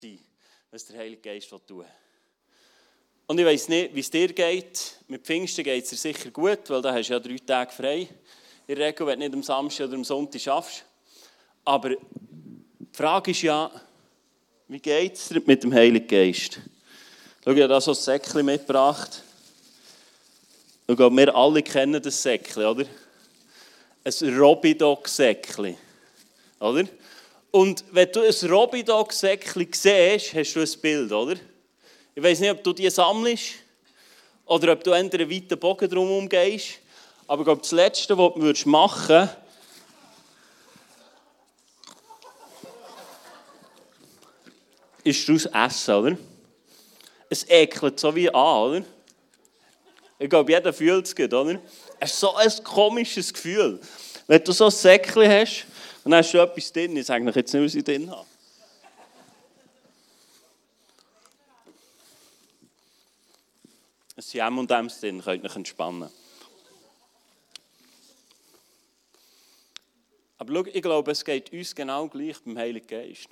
sein, was der Heilige Geist tun will. Und ich weiss nicht, wie es dir geht. Mit Pfingsten geht es dir sicher gut, weil da hast du ja 3 Tage frei. In der Regel, wenn du nicht am Samstag oder am Sonntag schaffst. Aber die Frage ist ja, wie geht es dir mit dem Heiligen Geist? Schau, ich habe da so ein Säckchen mitgebracht. Ich glaube, wir alle kennen das Säckchen, oder? Ein Robidog-Säckchen, oder? Und wenn du ein Robidog-Säckchen siehst, hast du ein Bild, oder? Ich weiss nicht, ob du die sammelst oder ob du einen weiten Bogen drum gehst. Aber ich glaube, das Letzte, was du machen würdest, ist daraus essen, oder? Es ekelt so wie an, oder? Ich glaube, jeder fühlt es gut, oder? Es ist so ein komisches Gefühl. Wenn du so ein Säckchen hast und dann hast du etwas drin, ich sage jetzt nicht, was ich drin habe. Es sind M&M's drin, könnt ihr euch entspannen. Aber schau, ich glaube, es geht uns genau gleich beim Heiligen Geist.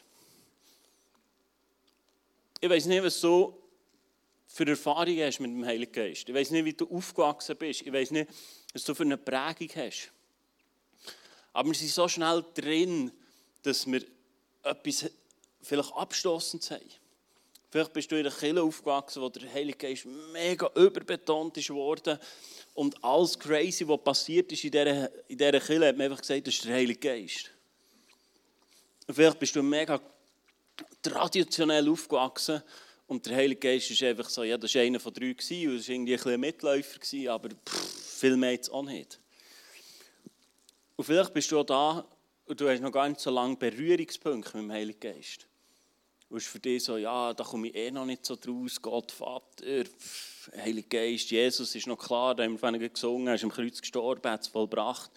Ich weiss nicht, was du für Erfahrungen hast mit dem Heiligen Geist. Ich weiss nicht, wie du aufgewachsen bist. Ich weiss nicht, was du für eine Prägung hast. Aber wir sind so schnell drin, dass wir etwas vielleicht Abstoßendes haben. Vielleicht bist du in einer Kirche aufgewachsen, wo der Heilige Geist mega überbetont ist worden. Und alles Crazy, was passiert ist in dieser Kirche, hat man einfach gesagt, das ist der Heilige Geist. Und vielleicht bist du mega traditionell aufgewachsen und der Heilige Geist ist einfach so, ja, das war einer von 3 gewesen, und das war irgendwie ein bisschen ein Mitläufer gewesen, aber viel mehr jetzt auch nicht. Und vielleicht bist du auch da und du hast noch gar nicht so lange Berührungspunkte mit dem Heiligen Geist. Und es ist für dich so, ja, da komme ich noch nicht so draus, Gott, Vater, Heiliger Geist, Jesus ist noch klar, da haben wir vorhin gesungen, er ist am Kreuz gestorben, hat es vollbracht.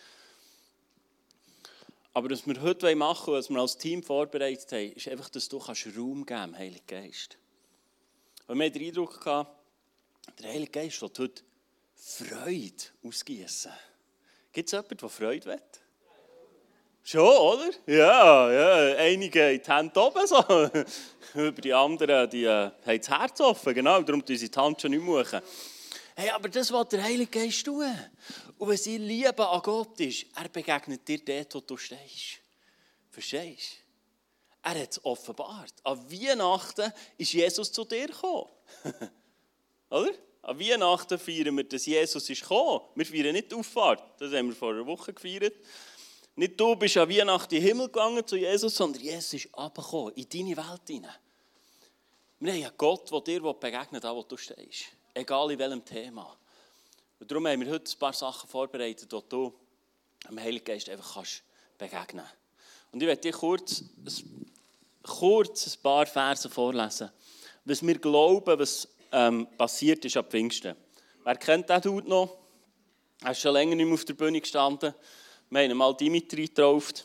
Aber was wir heute machen wollen, was wir als Team vorbereitet haben, ist einfach, dass du Raum geben kannst, dem Heiligen Geist. Und wir hatten den Eindruck gehabt, der Heilige Geist will heute Freude ausgießen. Gibt es jemanden, der Freude will? Schon, oder? Ja, einige haben die Hände oben so. Über die anderen, die haben das Herz offen, genau, darum tun sie die Hand schon nicht machen. Hey, aber das will der Heilige Geist tun. Und was ich liebe an Gott ist, er begegnet dir dort, wo du stehst. Verstehst du? Er hat es offenbart. An Weihnachten ist Jesus zu dir gekommen. Oder? An Weihnachten feiern wir, dass Jesus ist gekommen. Wir feiern nicht die Auffahrt. Das haben wir vor einer Woche gefeiert. Nicht du bist an Weihnachten in den Himmel gegangen zu Jesus, sondern Jesus ist runtergekommen in deine Welt hinein. Wir haben einen Gott, der dir begegnet, da wo du stehst. Egal in welchem Thema. Und darum haben wir heute ein paar Sachen vorbereitet, die du dem Heiligen Geist einfach begegnen kannst. Und ich werde dir kurz ein paar Verse vorlesen, was wir glauben, was passiert ist ab Pfingsten. Wer kennt den Dude noch? Er ist schon länger nicht mehr auf der Bühne gestanden. Wir haben mal Dimitri getauft.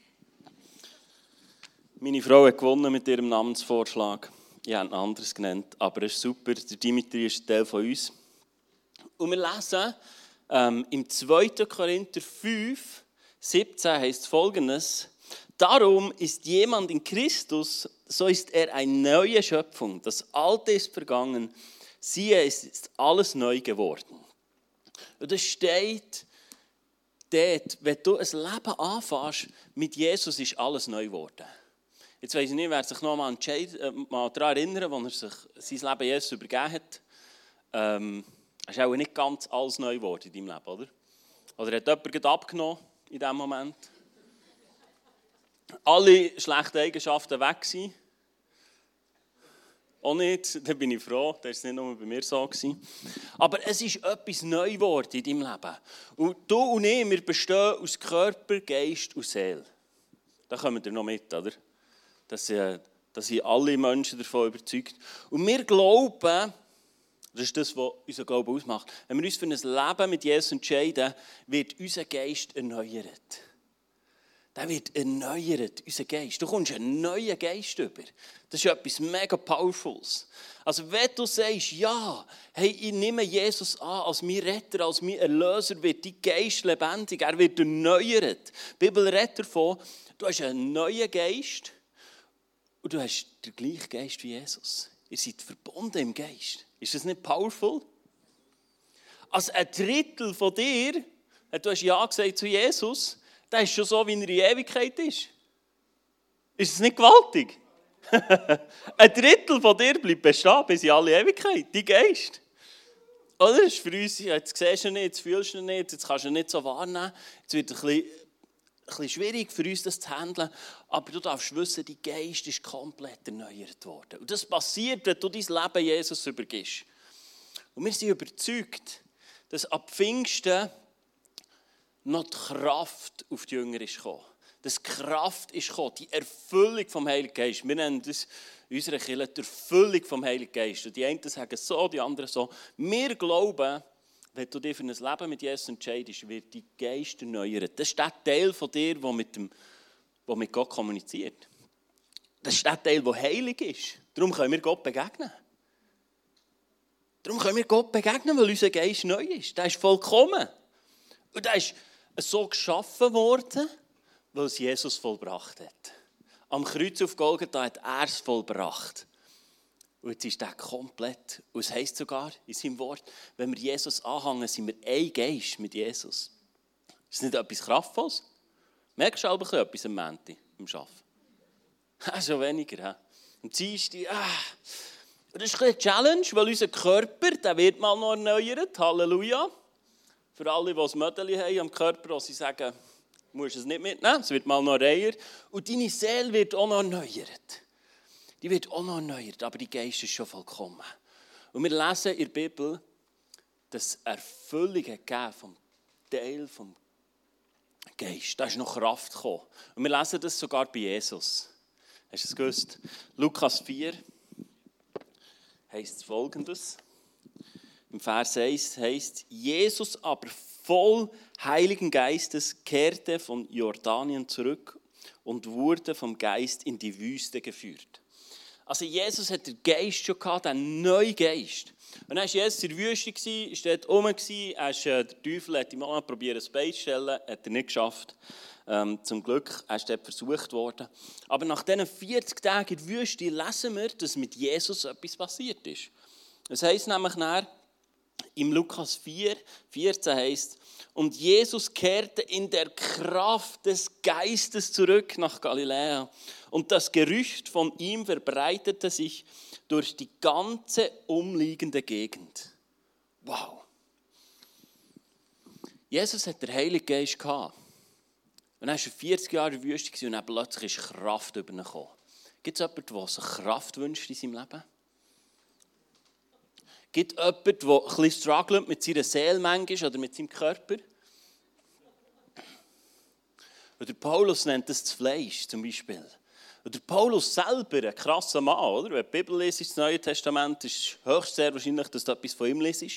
Meine Frau hat gewonnen mit ihrem Namensvorschlag. Ich habe ihn anderes genannt, aber es ist super. Der Dimitri ist ein Teil von uns. Und wir lesen im 2. Korinther 5, 17 heißt Folgendes: Darum ist jemand in Christus, so ist er eine neue Schöpfung. Das Alte ist vergangen, siehe, es ist alles neu geworden. Und es steht dort, wenn du ein Leben anfängst, mit Jesus ist alles neu geworden. Jetzt weiss ich nicht, wer sich noch mal daran erinnert, als er sich sein Leben Jesus übergeben hat. Es ist auch nicht ganz alles neu geworden in deinem Leben, oder? Oder hat jemand abgenommen in diesem Moment? Alle schlechten Eigenschaften weg gewesen? Auch nicht, da bin ich froh, das war nicht nur bei mir so. Aber es ist etwas neu geworden in deinem Leben. Und du und ich, wir bestehen aus Körper, Geist und Seele. Da kommen wir noch mit, oder? Da sind alle Menschen davon überzeugt. Und wir glauben, das ist das, was unser Glauben ausmacht, wenn wir uns für ein Leben mit Jesus entscheiden, wird unser Geist erneuert. Der wird erneuert, unser Geist. Du kommst einen neuen Geist über. Das ist etwas mega Powerfuls. Also wenn du sagst, ja, hey, ich nehme Jesus an als mein Retter, als mein Erlöser, wird dein Geist lebendig, er wird erneuert. Die Bibel redet davon, du hast einen neuen Geist Und du hast den gleichen Geist wie Jesus. Ihr seid verbunden im Geist. Ist das nicht powerful? Also ein Drittel von dir, du hast Ja gesagt zu Jesus, das ist schon so, wie er in Ewigkeit ist. Ist es nicht gewaltig? Ein Drittel von dir bleibt bestehen bis in alle Ewigkeit, dein Geist. Oder? Das ist für uns, jetzt siehst du ihn nicht, jetzt fühlst du ihn nicht, jetzt kannst du ihn nicht so wahrnehmen. Jetzt wird es ein bisschen schwierig für uns, das zu handeln. Aber du darfst wissen, dein Geist ist komplett erneuert worden. Und das passiert, wenn du dein Leben Jesus übergibst. Und wir sind überzeugt, dass ab Pfingsten noch die Kraft auf die Jünger ist gekommen. Dass die Kraft ist gekommen, die Erfüllung vom Heiligen Geist. Wir nennen das in unserer Kirche die Erfüllung vom Heiligen Geist. Und die einen sagen so, die anderen so. Wir glauben, wenn du dich für ein Leben mit Jesus entscheidest, wird dein Geist erneuert. Das ist der Teil von dir, der mit Gott kommuniziert. Das ist der Teil, der heilig ist. Darum können wir Gott begegnen. Darum können wir Gott begegnen, weil unser Geist neu ist. Der ist vollkommen. Und der ist so geschaffen worden, weil es Jesus vollbracht hat. Am Kreuz auf Golgatha hat er es vollbracht. Und jetzt ist er komplett. Und es heisst sogar in seinem Wort, wenn wir Jesus anhängen, sind wir ein Geist mit Jesus. Ist das nicht etwas Kraftvolles? Merkst du aber etwas am Montag im Arbeiten? Schon weniger. He? Am Dienstag, das ist eine Challenge, weil unser Körper, der wird mal noch erneuert. Halleluja. Für alle, die ein Mödeli haben am Körper, wo sie sagen, du musst es nicht mitnehmen, es wird mal noch reiher. Und deine Seele wird auch noch erneuert. Die wird auch noch erneuert, aber die Geist ist schon vollkommen. Und wir lesen in der Bibel, dass Erfüllung gegeben vom Teil vom Geist. Da ist noch Kraft gekommen. Und wir lesen das sogar bei Jesus. Hast du es gewusst? Lukas 4 heisst Folgendes. Im Vers 1 heisst, Jesus aber voll Heiligen Geistes kehrte von Jordanien zurück und wurde vom Geist in die Wüste geführt. Also Jesus hat den Geist schon gehabt, den neuen Geist. Und dann war Jesus in der Wüste, war dort oben, der Teufel hat ihm auch noch probiert, ein Bein zu stellen, hat er nicht geschafft. Zum Glück ist dort versucht worden. Aber nach diesen 40 Tagen in der Wüste lesen wir, dass mit Jesus etwas passiert ist. Es heisst nämlich nachher, im Lukas 4, 14 heisst, und Jesus kehrte in der Kraft des Geistes zurück nach Galiläa. Und das Gerücht von ihm verbreitete sich durch die ganze umliegende Gegend. Wow! Jesus hat den Heiligen Geist gehabt. Und dann war er 40 Jahre in der Wüste und dann plötzlich ist Kraft über ihn gekommen. Gibt es jemanden, der sich Kraft wünscht in seinem Leben? Gibt es jemanden, der ein bisschen struggelt mit seiner Seele manchmal oder mit seinem Körper? Oder Paulus nennt das Fleisch zum Beispiel. Oder Paulus selber, ein krasser Mann, oder? Wenn du die Bibel liest, das Neue Testament, ist es höchst sehr wahrscheinlich, dass du etwas von ihm liest.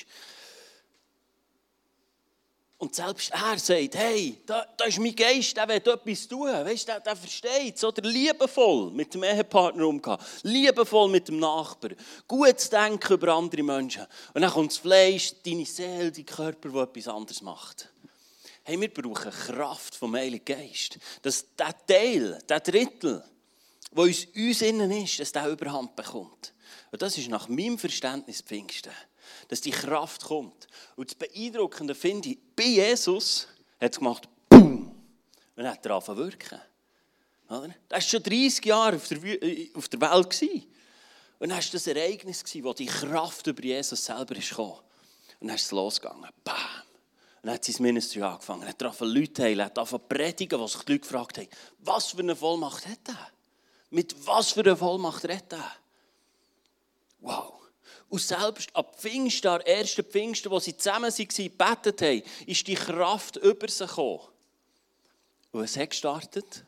Und selbst er sagt, hey, da ist mein Geist, der will etwas tun. Weißt du, der versteht es. Oder liebevoll mit dem Ehepartner umgehen. Liebevoll mit dem Nachbarn. Gutes Denken über andere Menschen. Und dann kommt das Fleisch, deine Seele, dein Körper, der etwas anderes macht. Hey, wir brauchen Kraft vom Heiligen Geist. Dass der Teil, der Drittel, der uns innen ist, dass der Überhand bekommt. Und das ist nach meinem Verständnis Pfingsten. Dass die Kraft kommt. Und das Beeindruckende finde ich, bei Jesus hat es gemacht, BOOM! Und dann hat er angefangen zu wirken. Oder? Das war schon 30 Jahre auf der Welt. Und dann war das Ereignis, wo die Kraft über Jesus selber kam. Und dann ist es losgegangen. Bam! Und dann hat sein Ministry angefangen. Er hat angefangen Leute heilen, er hat angefangen predigen, wo sich die Leute gefragt haben, was für eine Vollmacht hat er? Mit was für einer Vollmacht redet er? Wow! Und selbst ab Pfingsten, am ersten Pfingsten, wo sie zusammen waren, gebetet haben, ist die Kraft über sie gekommen. Und was hat gestartet?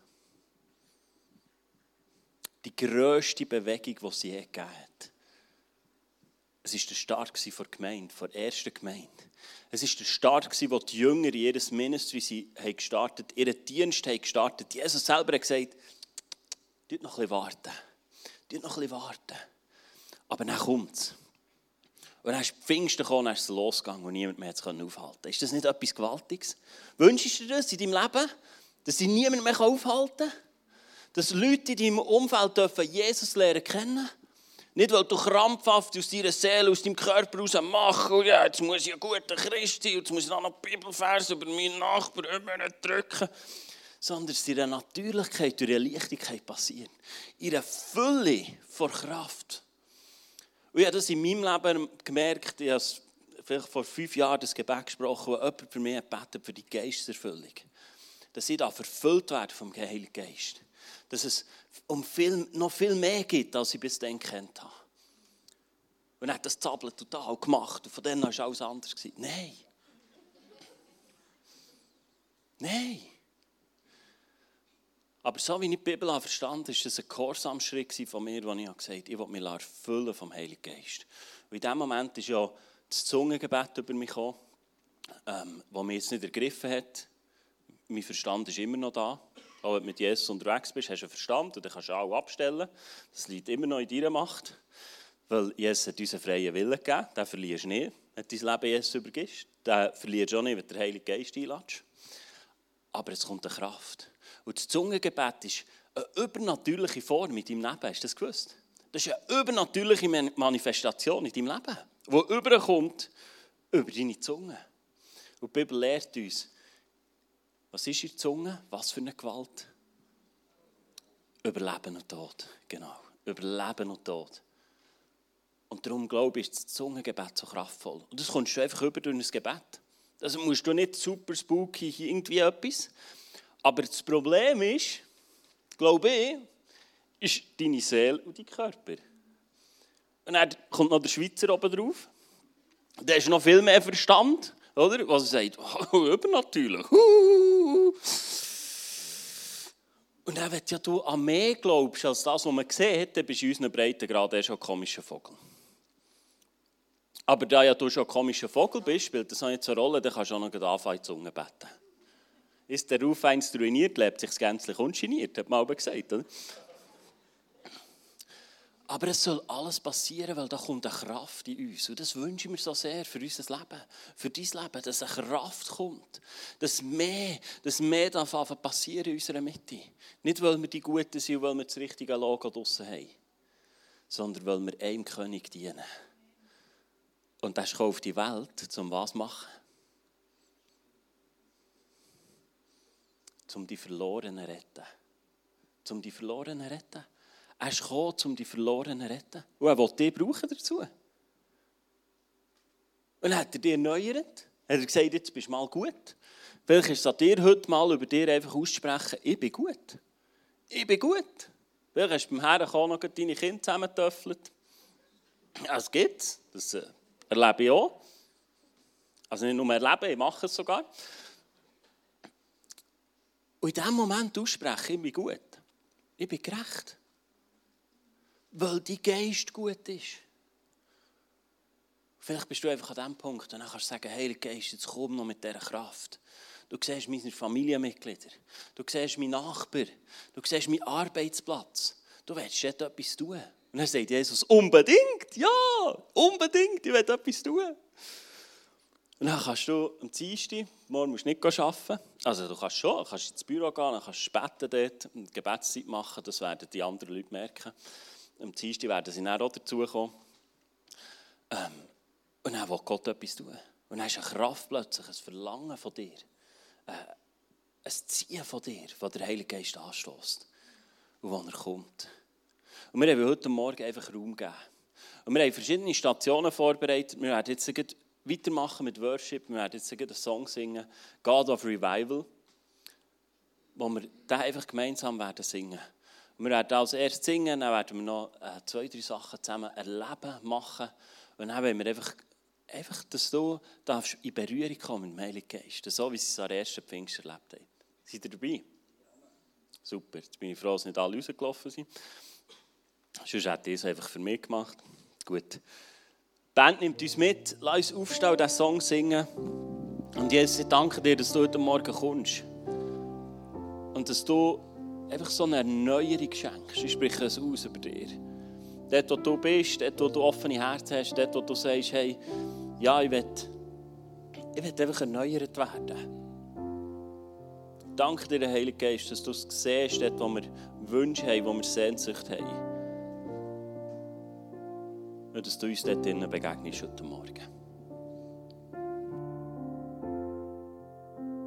Die grösste Bewegung, die sie je gegeben hat. Es war der Start der Gemeinde, der ersten Gemeinde. Es war der Start, wo die Jünger in ihr Ministry gestartet haben, ihren Dienst haben gestartet. Jesus selber hat gesagt, wartet noch ein bisschen warten. Aber dann kommt es. Und dann ist Pfingsten gekommen, dann ist es losgegangen und niemand mehr aufhalten konnte. Ist das nicht etwas Gewaltiges? Wünschst du dir das in deinem Leben? Dass dich niemand mehr aufhalten kann? Dass Leute in deinem Umfeld dürfen Jesus lernen kennen. Nicht, weil du krampfhaft aus deiner Seele, aus deinem Körper raus machst, und ja, jetzt muss ich ein guter Christ sein, und jetzt muss ich noch Bibelvers über meinen Nachbarn drücken. Sondern dass es in einer Natürlichkeit, durch eine Leichtigkeit passiert. In einer Fülle vor Kraft. Und ich habe das in meinem Leben gemerkt, ich habe vielleicht vor 5 Jahren das Gebet gesprochen, wo jemand für mich betet für die Geisterfüllung. Dass ich da verfüllt werde vom Heiligen Geist. Dass es noch viel mehr gibt, als ich bis dann gekannt habe. Und er hat das Zappeln total gemacht. Und von dann war alles anders. Nein. Nein. Aber so wie ich die Bibel verstanden habe, war das ein Gehorsamschritt von mir, wo ich gesagt habe, ich will mich erfüllen vom Heiligen Geist. Und in diesem Moment ist ja das Zungengebet über mich gekommen, das mich jetzt nicht ergriffen hat. Mein Verstand ist immer noch da. Auch wenn du mit Jesus unterwegs bist, hast du einen Verstand und dann kannst du auch abstellen. Das liegt immer noch in deiner Macht. Weil Jesus hat uns einen freien Willen gegeben. Den verlierst du nicht, wenn du dein Leben Jesus übergibst. Den verlierst du auch nicht, wenn du den Heiligen Geist einlädst. Aber es kommt eine Kraft. Und das Zungengebet ist eine übernatürliche Form in deinem Leben. Hast du das gewusst? Das ist eine übernatürliche Manifestation in deinem Leben, die überkommt über deine Zunge. Und die Bibel lehrt uns, was ist in der Zunge? Was für eine Gewalt? Über Leben und Tod. Genau, über Leben und Tod. Und darum glaube ich, ist das Zungengebet so kraftvoll. Und das kommst du einfach über durch ein Gebet. Also musst du nicht super spooky irgendwie etwas. Aber das Problem ist, glaube ich, ist deine Seele und dein Körper. Und dann kommt noch der Schweizer oben drauf. Der ist noch viel mehr Verstand, oder? Was er sagt, oh, übernatürlich. Und dann, wenn du an mehr glaubst als das, was man sieht, dann bist du in unseren Breitengraden schon ein komischer Vogel. Aber da ja du schon ein komischer Vogel bist, spielt das auch nicht so eine Rolle, dann kannst du auch noch anfangen, in die Zunge beten. Ist der Ruf einst ruiniert, lebt sich gänzlich ungeniert, hat man aber gesagt, oder? Aber es soll alles passieren, weil da kommt eine Kraft in uns. Und das wünsche ich mir so sehr für unser Leben, für dein Leben, dass eine Kraft kommt. Dass mehr passieren in unserer Mitte. Nicht, weil wir die Guten sind und weil wir das richtige Logo draussen haben, sondern weil wir einem König dienen. Und der ist gekommen auf die Welt, um was zu machen? Um die Verlorenen zu retten. Um die Verlorenen zu retten. Er ist gekommen, um die Verlorenen zu retten. Und er will dich brauchen dazu. Und dann hat er dich erneuert. Hat er gesagt, jetzt bist du mal gut. Vielleicht ist es an dir heute mal über dir einfach auszusprechen, ich bin gut. Ich bin gut. Vielleicht hast du beim Herrenkommen noch deine Kinder zusammengetöffelt. Das gibt es. Das erlebe ich auch. Also nicht nur erleben, ich mache es sogar. Und in diesem Moment aussprechen, ich bin gut. Ich bin gerecht. Weil dein Geist gut ist. Vielleicht bist du einfach an diesem Punkt und dann kannst du sagen, Heiliger Geist, jetzt komm noch mit dieser Kraft. Du siehst meine Familienmitglieder, du siehst meinen Nachbar, du siehst meinen Arbeitsplatz. Du willst dort etwas tun. Und dann sagt Jesus, unbedingt, ja, unbedingt, ich will etwas tun. Und dann kannst du am Dienstag, morgen musst du nicht arbeiten. Also du kannst schon, du kannst ins Büro gehen, dann kannst du beten dort, eine Gebetszeit machen, das werden die anderen Leute merken. Am Dienstag werden sie dann auch dazukommen. Und dann will Gott etwas tun. Und dann ist eine Kraft plötzlich, ein Verlangen von dir, ein Ziehen von dir, das der Heilige Geist anstößt. Und wann er kommt. Und wir haben heute Morgen einfach Raum gegeben. Und wir haben verschiedene Stationen vorbereitet. Wir werden jetzt weitermachen mit Worship. Wir werden jetzt einen Song singen, God of Revival, wo wir den einfach gemeinsam werden singen. Und wir werden als erstes singen, dann werden wir noch 2, 3 Sachen zusammen erleben, machen. Und dann wollen wir einfach, dass du in Berührung kommen mit dem Heiligen Geist. So wie sie es am ersten Pfingst erlebt haben. Seid ihr dabei? Super, jetzt bin ich froh, dass nicht alle rausgelaufen sind. Sonst hätte ich es einfach für mich gemacht. Gut. Die Band nimmt uns mit, lass uns aufstehen und diesen Song singen. Und Jesus, ich danke dir, dass du heute Morgen kommst. Und dass du einfach so eine Erneuerung schenkst. Ich spreche es aus über dir. Dort, wo du bist, dort, wo du offene Herzen hast, dort, wo du sagst, hey, ja, ich will einfach erneuert werden. danke dir, Heiliger Geist, dass du es siehst, dort, wo wir Wünsche haben, wo wir Sehnsucht haben. Und dass du uns dort drinnen begegnest heute Morgen.